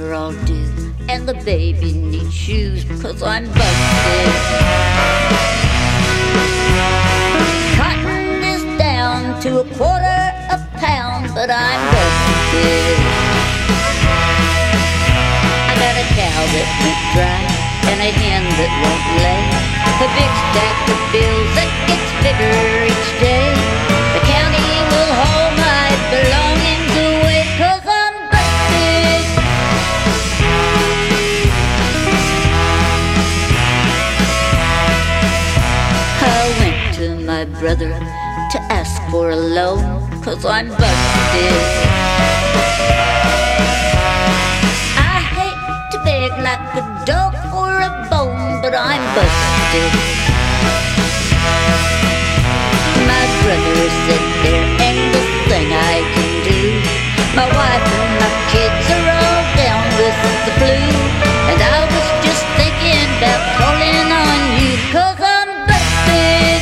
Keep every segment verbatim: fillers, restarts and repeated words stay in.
are all due, and the baby needs shoes, cause I'm busted. Cotton is down to a quarter a pound, but I'm busted. I got a cow that won't dry, and a hen that won't lay, a big stack of bills that gets bigger each day. The county will haul my belongings away, cause I'm busted. I went to my brother to ask for a loan, cause I'm busted. I hate to beg like a dog for a bone, but I'm busted. My brother said there ain't a thing I can do. My wife and my kids are all down with the flu, and I was just thinking about calling on you, cause I'm busted.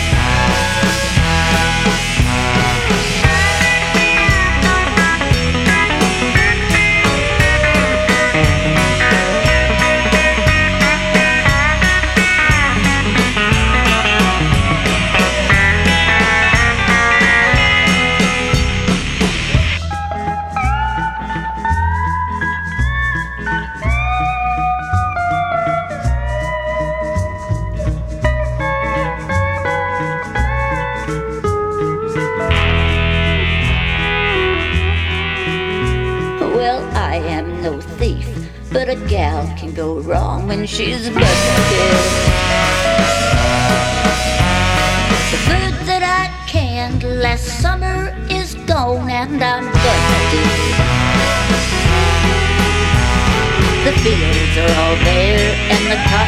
Well, I am no thief, but a gal can go wrong when she's busted. The food that I canned last summer is gone, and I'm busted. The fields are all bare, and the cotton